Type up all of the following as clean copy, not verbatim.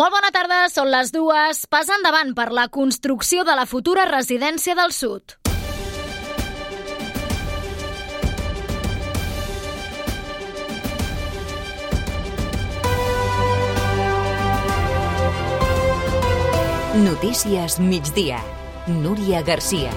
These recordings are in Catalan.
Molt bona tarda, són les 2. Pas endavant per la construcció de la futura residència del Sud. Notícies migdia. Núria Garcia.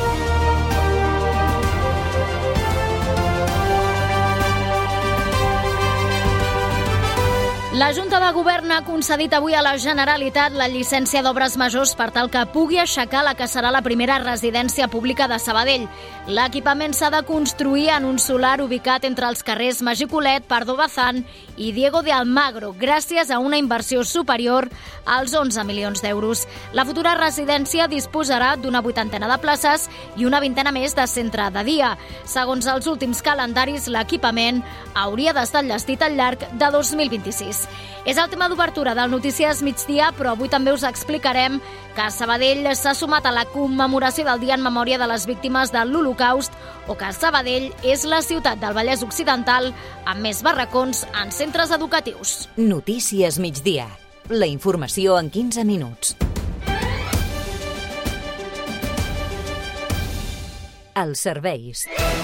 La Junta de Govern ha concedit avui a la Generalitat la llicència d'obres majors per tal que pugui aixecar la que serà la primera residència pública de Sabadell. L'equipament s'ha de construir en un solar ubicat entre els carrers Magí Colet, Pardo Bazán i Diego de Almagro, gràcies a una inversió superior als 11 milions d'euros. La futura residència disposarà d'una 80 de places i una 20 més de centre de dia. Segons els últims calendaris, l'equipament hauria d'estar enllestit al llarg de 2026. És el tema d'obertura del Notícies Migdia, però avui també us explicarem que Sabadell s'ha sumat a la commemoració del Dia en Memòria de les Víctimes de l'Holocaust o que Sabadell és la ciutat del Vallès Occidental amb més barracons en centres educatius. Notícies Migdia. La informació en 15 minuts. Els serveis.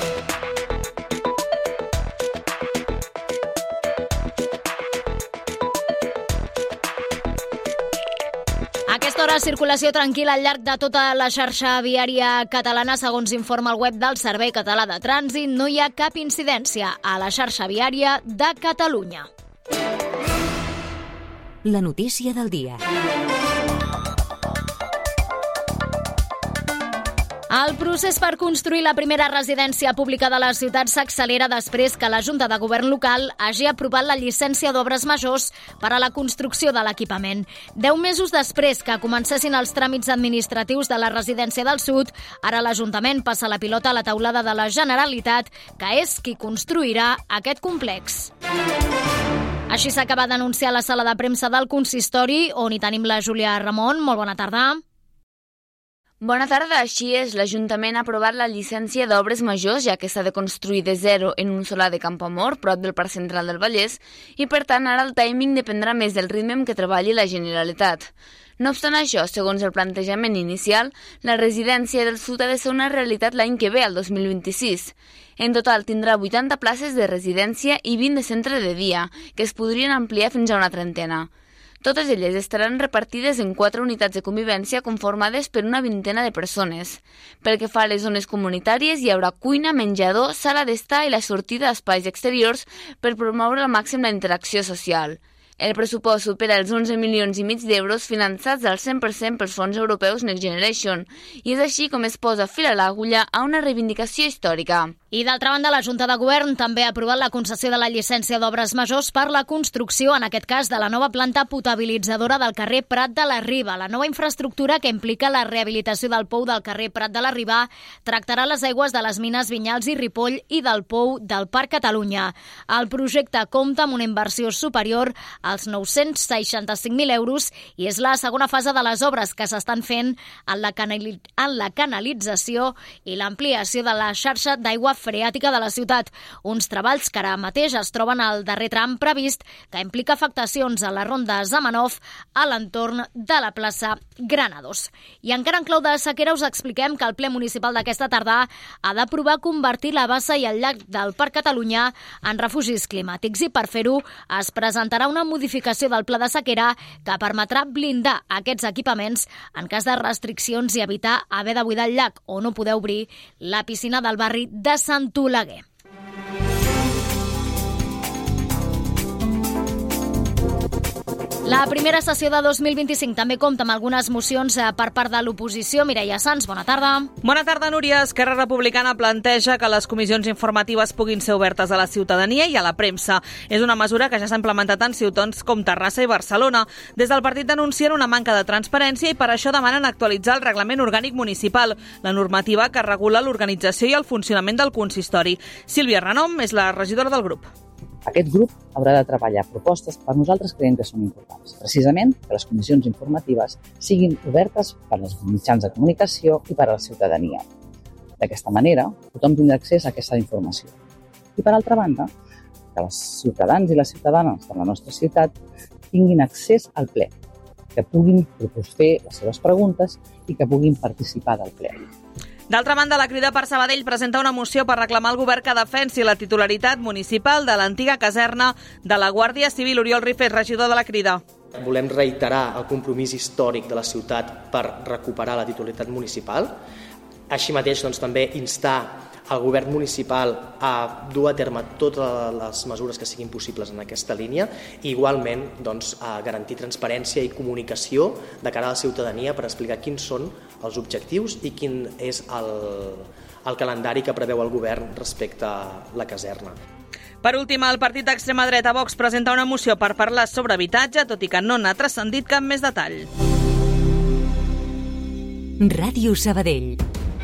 A aquesta hora, circulació tranquil·la al llarg de tota la xarxa viària catalana. Segons informa el web del Servei Català de Trànsit, no hi ha cap incidència a la xarxa viària de Catalunya. La notícia del dia. El procés per construir la primera residència pública de la ciutat s'accelera després que la Junta de Govern local hagi aprovat la llicència d'obres majors per a la construcció de l'equipament. 10 mesos després que comencessin els tràmits administratius de la residència del Sud, ara l'Ajuntament passa la pilota a la taulada de la Generalitat, que és qui construirà aquest complex. Així s'acaba d'anunciar a la sala de premsa del consistori, on hi tenim la Júlia Ramon. Molt bona tarda. Bona tarda. Així és, l'Ajuntament ha aprovat la llicència d'obres majors, ja que s'ha de construir de zero en un solar de Campoamor, prop del Parc Central del Vallès, i per tant ara el timing dependrà més del ritme amb què treballi la Generalitat. No obstant això, segons el plantejament inicial, la residència del Sud ha de ser una realitat l'any que ve, el 2026. En total tindrà 80 places de residència i 20 de centre de dia, que es podrien ampliar fins a una 30. Totes elles estaran repartides en 4 unitats de convivència conformades per una 20 de persones. Pel que fa a les zones comunitàries, hi haurà cuina, menjador, sala d'estar i la sortida a espais exteriors per promoure al màxim la interacció social. El pressupost supera els 11 milions i mig d'euros finançats al 100% pels fons europeus Next Generation i és així com es posa fil a l'agulla a una reivindicació històrica. I d'altra banda, la Junta de Govern també ha aprovat la concessió de la llicència d'obres majors per la construcció, en aquest cas, de la nova planta potabilitzadora del carrer Prat de la Riba. La nova infraestructura, que implica la rehabilitació del pou del carrer Prat de la Riba, tractarà les aigües de les mines Vinyals i Ripoll i del pou del Parc Catalunya. El projecte compta amb una inversió superior als 965.000 euros i és la segona fase de les obres que s'estan fent en la canalització i l'ampliació de la xarxa d'aigua freàtica de la ciutat. Uns treballs que ara mateix es troben al darrer tram previst, que implica afectacions a la ronda Zamenhof a l'entorn de la plaça Granados. I encara en clau de sequera us expliquem que el ple municipal d'aquesta tarda ha d'aprovar convertir la bassa i el llac del Parc Catalunya en refugis climàtics i per fer-ho es presentarà una modificació del pla de sequera que permetrà blindar aquests equipaments en cas de restriccions i evitar haver de buidar el llac o no poder obrir la piscina del barri de Sant Oleguer. La primera sessió de 2025 també compta amb algunes mocions per part de l'oposició. Mireia Sans, bona tarda. Bona tarda, Núria. Esquerra Republicana planteja que les comissions informatives puguin ser obertes a la ciutadania i a la premsa. És una mesura que ja s'ha implementat en ciutats com Terrassa i Barcelona. Des del partit denuncien una manca de transparència i per això demanen actualitzar el reglament orgànic municipal, la normativa que regula l'organització i el funcionament del consistori. Sílvia Renom és la regidora del grup. Aquest grup haurà de treballar propostes que per nosaltres creiem que són importants. Precisament que les comissions informatives siguin obertes per als mitjans de comunicació i per a la ciutadania. D'aquesta manera, tothom tindrà accés a aquesta informació. I per altra banda, que els ciutadans i les ciutadanes de la nostra ciutat tinguin accés al ple, que puguin fer les seves preguntes i que puguin participar del ple. D'altra banda, la Crida per Sabadell presenta una moció per reclamar al govern que defensi la titularitat municipal de l'antiga caserna de la Guàrdia Civil. Oriol Rifés, regidor de la Crida. Volem reiterar el compromís històric de la ciutat per recuperar la titularitat municipal. Així mateix, també instar al govern municipal a dur a terme totes les mesures que siguin possibles en aquesta línia i igualment a garantir transparència i comunicació de cara a la ciutadania per explicar quins són els objectius i quin és el calendari que preveu el govern respecte a la caserna. Per últim, el partit d'extrema dreta Vox presenta una moció per parlar sobre habitatge, tot i que no n'ha transcendit cap més detall. Ràdio Sabadell.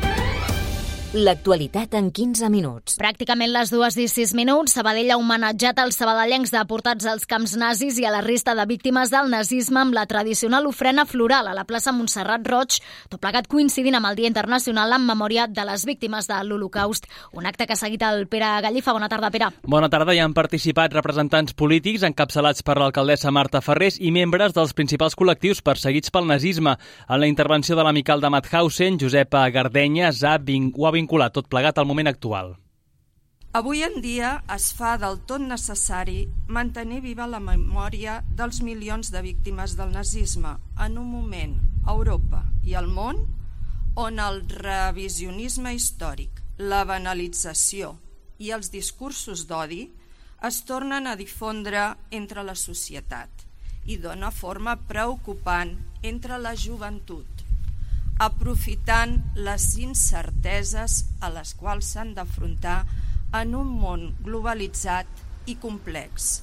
L'actualitat en 15 minuts. Pràcticament les 2:06, Sabadell ha homenatjat els sabadellencs deportats als camps nazis i a la resta de víctimes del nazisme amb la tradicional ofrena floral a la plaça Montserrat Roig, tot plegat coincidint amb el Dia Internacional en memòria de les víctimes de l'Holocaust. Un acte que ha seguit el Pere Gallifa. Bona tarda, Pere. Bona tarda. Hi han participat representants polítics encapçalats per l'alcaldessa Marta Ferrés i membres dels principals col·lectius perseguits pel nazisme. En la intervenció de l'amical de Mauthausen, Josepa Gardenyes, ha vinculat tot plegat al moment actual. Avui en dia es fa del tot necessari mantenir viva la memòria dels milions de víctimes del nazisme en un moment a Europa i al món on el revisionisme històric, la banalització i els discursos d'odi es tornen a difondre entre la societat i d'una forma preocupant entre la joventut, aprofitant les incerteses a les quals s'han d'afrontar en un món globalitzat i complex.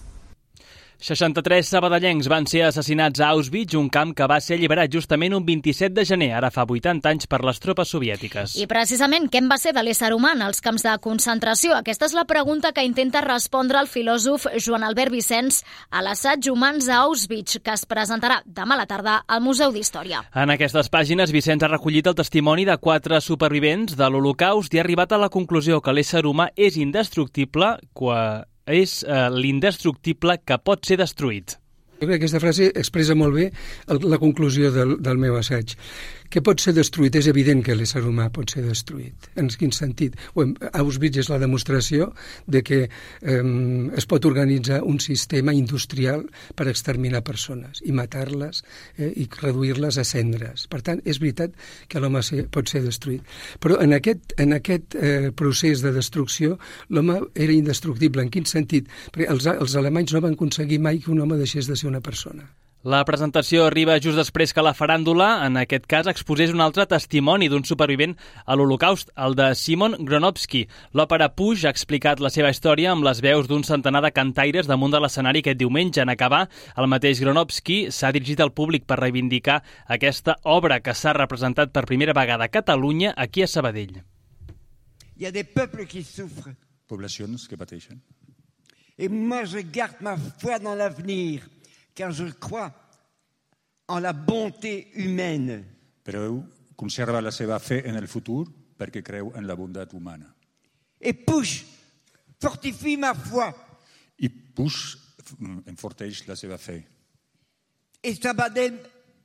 63 sabadellencs van ser assassinats a Auschwitz, un camp que va ser alliberat justament un 27 de gener, ara fa 80 anys, per les tropes soviètiques. I precisament, què en va ser de l'ésser humà en els camps de concentració? Aquesta és la pregunta que intenta respondre el filòsof Joan Albert Vicenç a l'assaig Humans a Auschwitz, que es presentarà demà a la tarda al Museu d'Història. En aquestes pàgines, Vicenç ha recollit el testimoni de 4 supervivents de l'Holocaust i ha arribat a la conclusió que l'ésser humà és indestructible és l'indestructible que pot ser destruït. Jo crec que aquesta frase expressa molt bé la conclusió del meu assaig. Que pot ser destruït? És evident que l'ésser humà pot ser destruït. En quin sentit? Auschwitz és la demostració de que es pot organitzar un sistema industrial per exterminar persones i matar-les i reduir-les a cendres. Per tant, és veritat que l'home pot ser destruït. Però en aquest procés de destrucció l'home era indestructible. En quin sentit? Perquè els alemanys no van aconseguir mai que un home deixés de ser una persona. La presentació arriba just després que la faràndula, en aquest cas, exposés un altre testimoni d'un supervivent a l'Holocaust, el de Simon Gronowski. L'òpera Puig ha explicat la seva història amb les veus d'un centenar de cantaires damunt de l'escenari aquest diumenge. En acabar, el mateix Gronowski s'ha dirigit al públic per reivindicar aquesta obra que s'ha representat per primera vegada a Catalunya, aquí a Sabadell. Il y a des peuples qui souffrent. Poblacions que pateixen. Et moi je garde ma foi dans l'avenir. Car je crois en la bonté humaine. Però ell conserva la seva fe en el futur perquè creu en la bondat humana. Et Puig fortifie ma foi. I Puig enforteix la seva fe. Et Sabadell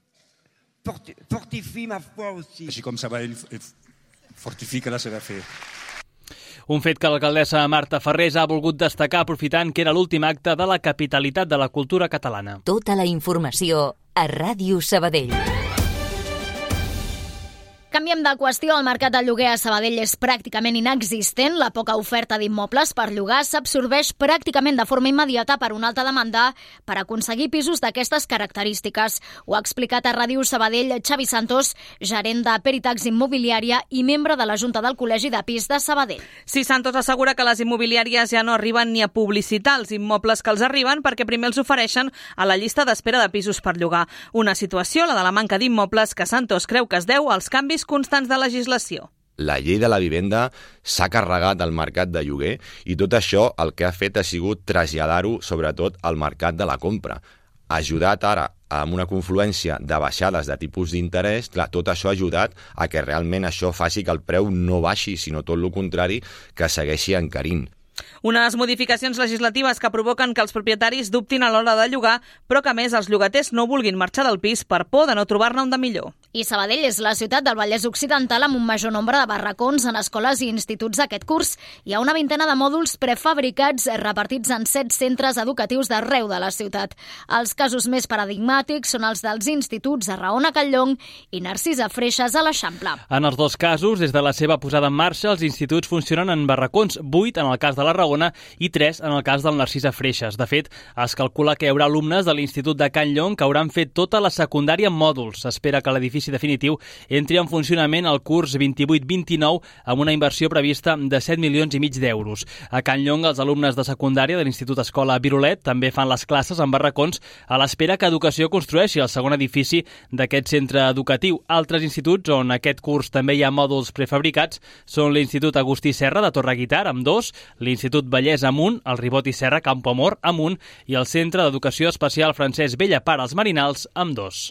fortifie ma foi aussi. Així com Sabadell fortifica la seva fe. Un fet que l'alcaldessa Marta Ferrés ha volgut destacar aprofitant que era l'últim acte de la capitalitat de la cultura catalana. Tota la informació a Ràdio Sabadell. Canviem de qüestió. El mercat de lloguer a Sabadell és pràcticament inexistent. La poca oferta d'immobles per llogar s'absorbeix pràcticament de forma immediata per una alta demanda per aconseguir pisos d'aquestes característiques. Ho ha explicat a Ràdio Sabadell Xavi Santos, gerent de Peritax Immobiliària i membre de la Junta del Col·legi de Pis de Sabadell. Sí, Santos assegura que les immobiliàries ja no arriben ni a publicitar els immobles que els arriben perquè primer els ofereixen a la llista d'espera de pisos per llogar. Una situació, la de la manca d'immobles, que Santos creu que es deu als canvis constants de legislació. La llei de la vivenda s'ha carregat al mercat de lloguer i tot això el que ha fet ha sigut traslladar-ho sobretot al mercat de la compra. Ha ajudat ara amb una confluència de baixades de tipus d'interès, tot això ha ajudat a que realment això faci que el preu no baixi, sinó tot el contrari, que segueixi encarint. Unes modificacions legislatives que provoquen que els propietaris dubtin a l'hora de llogar, però que a més els llogaters no vulguin marxar del pis per por de no trobar-ne un de millor. I Sabadell és la ciutat del Vallès Occidental amb un major nombre de barracons en escoles i instituts aquest curs. Hi ha una vintena de mòduls prefabricats repartits en 7 centres educatius d'arreu de la ciutat. Els casos més paradigmàtics són els dels instituts a Raona Calllong i Narcisa Freixas a l'Eixample. En els dos casos, des de la seva posada en marxa, els instituts funcionen en barracons, 8 en el cas de la Raona i 3 en el cas del Narcisa Freixas. De fet, es calcula que hi haurà alumnes de l'Institut de Can Llong que hauran fet tota la secundària en mòduls. S'espera que l'edifici definitiu entri en funcionament el curs 28-29 amb una inversió prevista de 7,5 milions d'euros. A Can Llong, els alumnes de secundària de l'Institut Escola Virolet també fan les classes en barracons a l'espera que Educació construeixi el segon edifici d'aquest centre educatiu. Altres instituts on aquest curs també hi ha mòduls prefabricats són l'Institut Agustí Serra de Torreguitar amb 2, l'Institut Vallès amb 1, el Ribot i Serra Campoamor amb 1 i el Centre d'Educació Especial Francesc Bellapar als Marinals amb 2.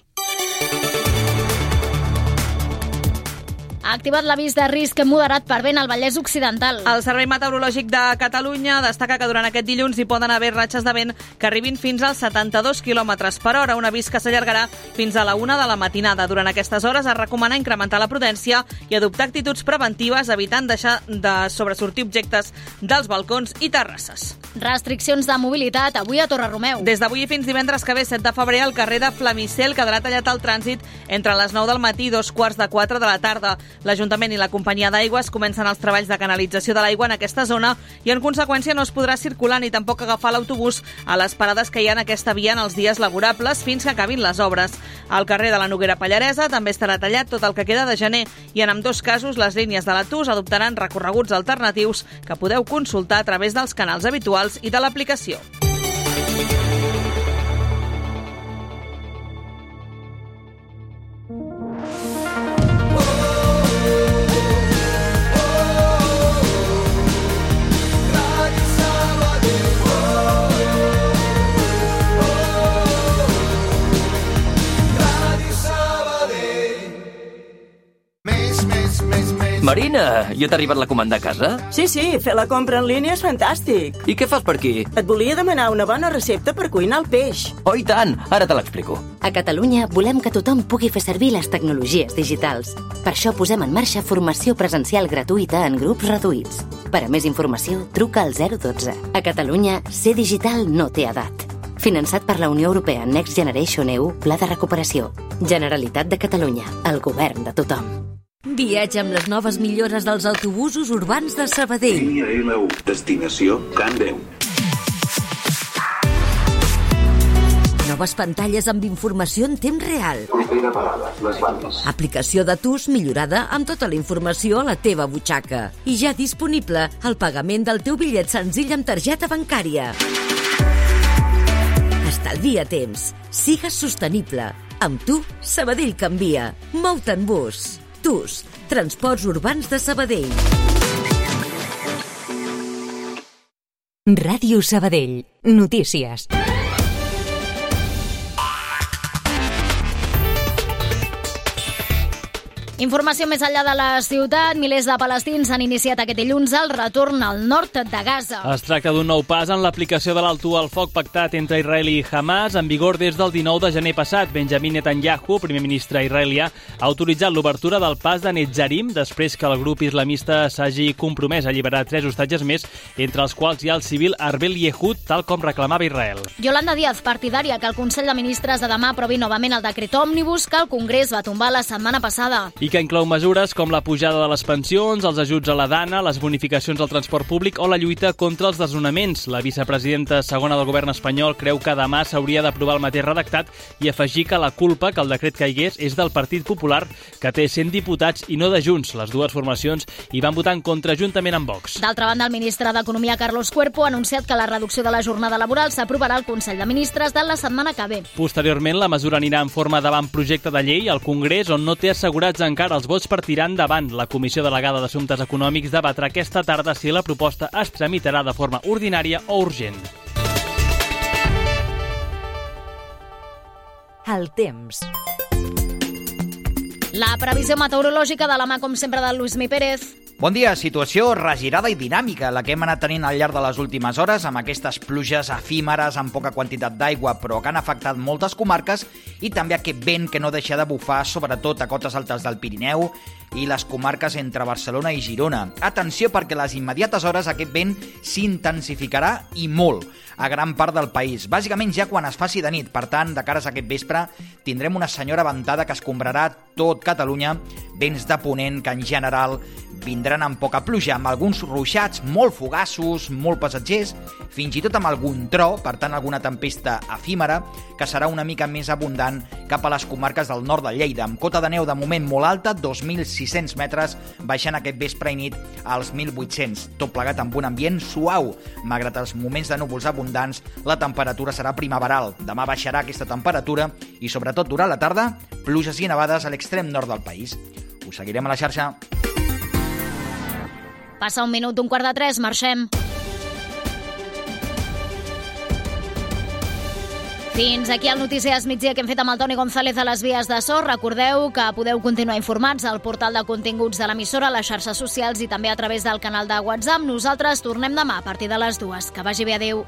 Ha activat l'avís de risc moderat per vent al Vallès Occidental. El Servei Meteorològic de Catalunya destaca que durant aquest dilluns hi poden haver ratxes de vent que arribin fins als 72 km per hora, un avís que s'allargarà fins a la 1 de la matinada. Durant aquestes hores es recomana incrementar la prudència i adoptar actituds preventives, evitant deixar de sobresortir objectes dels balcons i terrasses. Restriccions de mobilitat avui a Torre-Romeu. Des d'avui fins divendres que ve, 7 de febrer, el carrer de Flamisel quedarà tallat al trànsit entre les 9 del matí i 3:15 de la tarda. L'Ajuntament i la companyia d'aigües comencen els treballs de canalització de l'aigua en aquesta zona i, en conseqüència, no es podrà circular ni tampoc agafar l'autobús a les parades que hi ha en aquesta via en els dies laborables fins que acabin les obres. Al carrer de la Noguera Pallaresa també estarà tallat tot el que queda de gener i en ambdós casos les línies de la TUS adoptaran recorreguts alternatius que podeu consultar a través dels canals habituals i de l'aplicació. Marina, ja t'ha arribat la comanda a casa? Sí, fer la compra en línia és fantàstic. I què fas per aquí? Et volia demanar una bona recepta per cuinar el peix. Oh, i tant! Ara te l'explico. A Catalunya volem que tothom pugui fer servir les tecnologies digitals. Per això posem en marxa formació presencial gratuïta en grups reduïts. Per a més informació, truca al 012. A Catalunya, ser digital no té edat. Finançat per la Unió Europea Next Generation EU, Pla de Recuperació. Generalitat de Catalunya, el govern de tothom. Viatja amb les noves millores dels autobusos urbans de Sabadell. Línia L1, destinació Can Déu. Noves pantalles amb informació en temps real. Propera parada, les bandes. Aplicació de TUS millorada amb tota la informació a la teva butxaca. I ja disponible el pagament del teu bitllet senzill amb targeta bancària. Estalvia temps. Sigues sostenible. Amb tu, Sabadell canvia. Mou-te en bus. TUS, Transports Urbans de Sabadell. Ràdio Sabadell. Notícies. Informació més enllà de la ciutat. Milers de palestins han iniciat aquest dilluns el retorn al nord de Gaza. Es tracta d'un nou pas en l'aplicació de l'alto al foc pactat entre Israel i Hamas en vigor des del 19 de gener passat. Benjamin Netanyahu, primer ministre israelià, ha autoritzat l'obertura del pas de Netzarim després que el grup islamista s'hagi compromès a alliberar 3 hostatges més, entre els quals hi ha el civil Arbel Yehud, tal com reclamava Israel. Yolanda Díaz, partidària que el Consell de Ministres de demà aprovi novament el decret òmnibus que el Congrés va tombar la setmana passada. I que inclou mesures com la pujada de les pensions, els ajuts a la dana, les bonificacions al transport públic o la lluita contra els desnonaments. La vicepresidenta segona del govern espanyol creu que demà s'hauria d'aprovar el mateix redactat i afegir que la culpa que el decret caigués és del Partit Popular, que té 100 diputats i no de Junts. Les dues formacions hi van votar en contra juntament amb Vox. D'altra banda, el ministre d'Economia, Carlos Cuerpo, ha anunciat que la reducció de la jornada laboral s'aprovarà al Consell de Ministres de la setmana que ve. Posteriorment, la mesura anirà en forma d'avantprojecte de llei al Congrés, on no té assegurats encara els vots per tirar endavant. La Comissió Delegada d'Assumptes Econòmics debatrà aquesta tarda si la proposta es tramitarà de forma ordinària o urgent. El temps. La previsió meteorològica de la mà, com sempre, de Lluís Mi Pérez. Bon dia, situació regirada i dinàmica, la que hem anat tenint al llarg de les últimes hores, amb aquestes pluges efímeres amb poca quantitat d'aigua, però que han afectat moltes comarques, i també aquest vent que no deixa de bufar, sobretot a cotes altes del Pirineu i les comarques entre Barcelona i Girona. Atenció, perquè a les immediates hores aquest vent s'intensificarà i molt a gran part del país, bàsicament ja quan es faci de nit. Per tant, de cares a aquest vespre, tindrem una senyora ventada que escombrarà tot Catalunya, vents de ponent que en general vindran amb poca pluja, amb alguns ruixats molt fugaços, molt passatgers, fins i tot amb algun tro, per tant alguna tempesta efímera, que serà una mica més abundant cap a les comarques del nord de Lleida, amb cota de neu de moment molt alta, 2.600 metres, baixant aquest vespre i nit als 1.800, tot plegat amb un ambient suau. Malgrat els moments de núvols abundants, la temperatura serà primaveral. Demà baixarà aquesta temperatura i, sobretot durant la tarda, pluges i nevades a l'extrem nord del país. Us seguirem a la xarxa. Passa 1:01:45, marxem. Fins aquí el Notícies Migdia que hem fet amb el Toni González a les vies de so. Recordeu que podeu continuar informats al portal de continguts de l'emissora, a les xarxes socials i també a través del canal de WhatsApp. Nosaltres tornem demà a partir de les 2. Que vagi bé, adéu.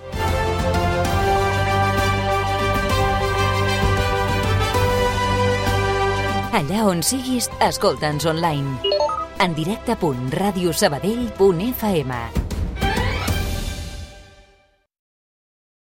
Allà on siguis, escolta'ns online. En directe.radiosabadell.fm